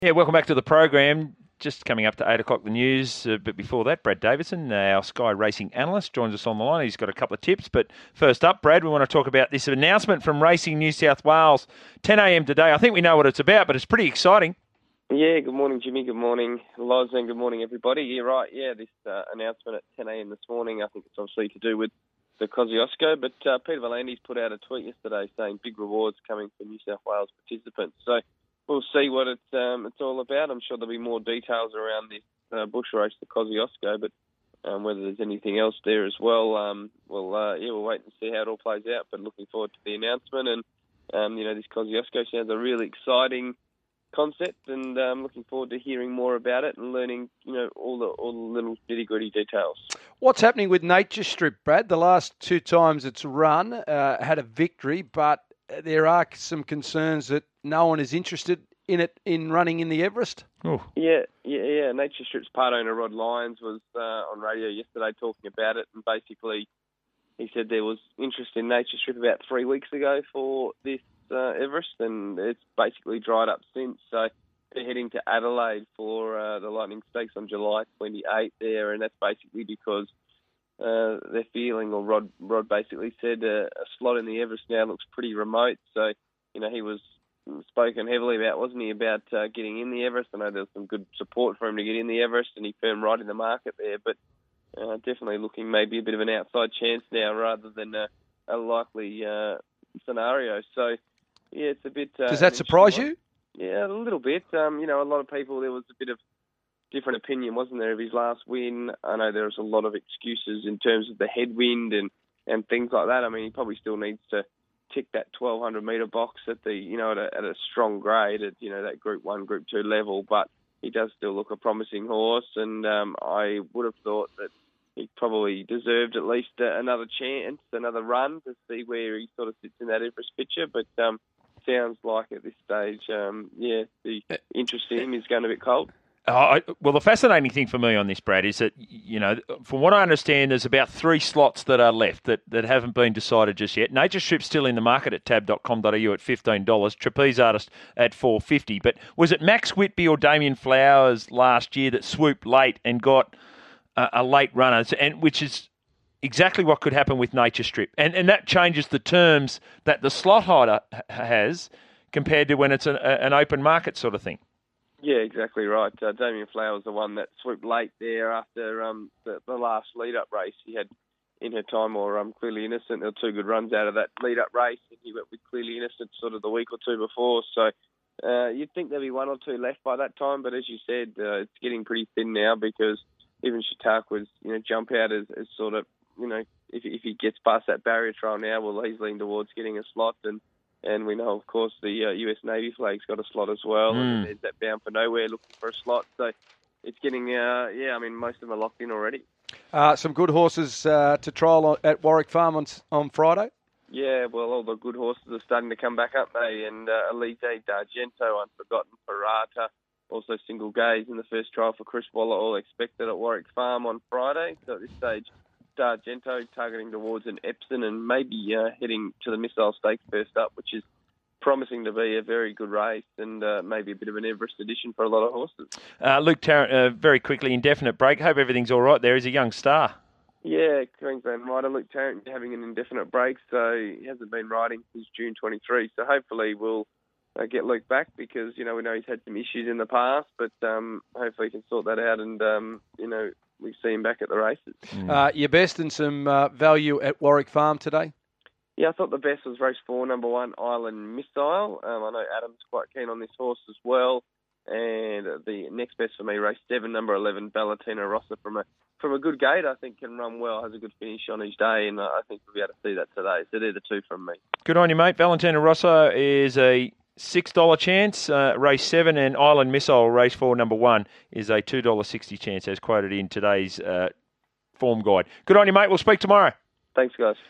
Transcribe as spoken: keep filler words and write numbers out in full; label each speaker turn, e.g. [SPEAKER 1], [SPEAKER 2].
[SPEAKER 1] Yeah, welcome back to the program. Just coming up to eight o'clock, the news. Uh, but before that, Brad Davidson, our Sky Racing analyst, joins us on the line. He's got a couple of tips. But first up, Brad, we want to talk about this announcement from Racing New South Wales, ten a.m. today. I think we know what it's about, but it's pretty exciting.
[SPEAKER 2] Yeah, good morning, Jimmy. Good morning, Loz, and good morning, everybody. You're right. Yeah, this uh, announcement at ten a.m. this morning, I think it's obviously to do with the Kosciuszko, but uh, Peter V'landys put out a tweet yesterday saying big rewards coming for New South Wales participants. So we'll see what it's um, it's all about. I'm sure there'll be more details around this uh, bush race, the Kosciuszko, but um, whether there's anything else there as well, um, we'll uh, yeah, we'll wait and see how it all plays out. But looking forward to the announcement, and um, you know, this Kosciuszko sounds a really exciting concept, and I'm um, looking forward to hearing more about it and learning, you know, all the all the little nitty gritty details.
[SPEAKER 3] What's happening with Nature Strip, Brad? The last two times it's run uh, had a victory, but there are some concerns that no one is interested in it in running in the Everest.
[SPEAKER 1] Ooh.
[SPEAKER 2] Yeah, yeah, yeah. Nature Strip's part owner Rod Lyons was uh, on radio yesterday talking about it, and basically he said there was interest in Nature Strip about three weeks ago for this Uh, Everest, and it's basically dried up since. So they're heading to Adelaide for uh, the Lightning Stakes on July twenty-eighth there, and that's basically because uh, they're feeling, or Rod Rod basically said, uh, a slot in the Everest now looks pretty remote. So, you know, he was spoken heavily about, wasn't he, about uh, getting in the Everest. I know there was some good support for him to get in the Everest, and he firmed right in the market there, but uh, definitely looking maybe a bit of an outside chance now rather than a, a likely uh, scenario. So, yeah, it's a bit... Uh,
[SPEAKER 3] Does that surprise you?
[SPEAKER 2] Yeah, a little bit. Um, you know, a lot of people, there was a bit of different opinion, wasn't there, of his last win. I know there was a lot of excuses in terms of the headwind and, and things like that. I mean, he probably still needs to tick that twelve hundred metre box at the, you know, at a, at a strong grade at, you know, that Group one, Group two level, but he does still look a promising horse, and um, I would have thought that he probably deserved at least uh, another chance, another run to see where he sort of sits in that Everest picture, but... Um, sounds like at this stage, um, yeah, the interest in him is going a bit cold.
[SPEAKER 1] Uh, I, well, the fascinating thing for me on this, Brad, is that, you know, from what I understand, there's about three slots that are left that, that haven't been decided just yet. Nature Strip's still in the market at tab dot com dot a u at fifteen dollars, Trapeze Artist at four dollars fifty. But was it Max Whitby or Damien Flowers last year that swooped late and got a, a late runner, and which is exactly what could happen with Nature Strip. And and that changes the terms that the slot holder has compared to when it's an, an open market sort of thing.
[SPEAKER 2] Yeah, exactly right. Uh, Damien Flowers, the one that swooped late there after um, the, the last lead-up race. He had In Her Time or um, Clearly Innocent. There were two good runs out of that lead-up race, and he went with Clearly Innocent sort of the week or two before. So uh, you'd think there'd be one or two left by that time, but as you said, uh, it's getting pretty thin now because even Chautauqua's, you know, jump out as, as sort of, you know, if, if he gets past that barrier trial now, well, he's leaning towards getting a slot. And, and we know, of course, the uh, U S Navy flag's got a slot as well. Mm. And there's that Bound for Nowhere looking for a slot. So it's getting, uh, yeah, I mean, most of them are locked in already.
[SPEAKER 3] Uh, some good horses uh, to trial at Warwick Farm on, on Friday?
[SPEAKER 2] Yeah, well, all the good horses are starting to come back up, they and uh, Elite D'Argento, Unforgotten, Parata, also Single Gaze in the first trial for Chris Waller, all expected at Warwick Farm on Friday. So at this stage, D'Argento targeting towards an Epsom and maybe uh, heading to the Missile Stakes first up, which is promising to be a very good race and uh, maybe a bit of an Everest edition for a lot of horses.
[SPEAKER 1] Uh, Luke Tarrant, uh, very quickly, indefinite break. Hope everything's all right there. He's a young star.
[SPEAKER 2] Yeah, Queensland rider Luke Tarrant having an indefinite break, so he hasn't been riding since June twenty-three. So hopefully we'll uh, get Luke back because, you know, we know he's had some issues in the past, but um, hopefully he can sort that out and, um, you know, we see him back at the races.
[SPEAKER 3] Mm. Uh, your best and some uh, value at Warwick Farm today?
[SPEAKER 2] Yeah, I thought the best was race four, number one, Island Missile. Um, I know Adam's quite keen on this horse as well. And the next best for me, race seven, number eleven, Ballatino Rossa from a from a good gate. I think can run well, has a good finish on each day, and I think we'll be able to see that today. So they're the two from me.
[SPEAKER 1] Good on you, mate. Valentino Rossa is a six dollars chance, uh, race seven, and Island Missile, race four, number one, is a two dollars sixty chance, as quoted in today's uh, form guide. Good on you, mate. We'll speak tomorrow.
[SPEAKER 2] Thanks, guys.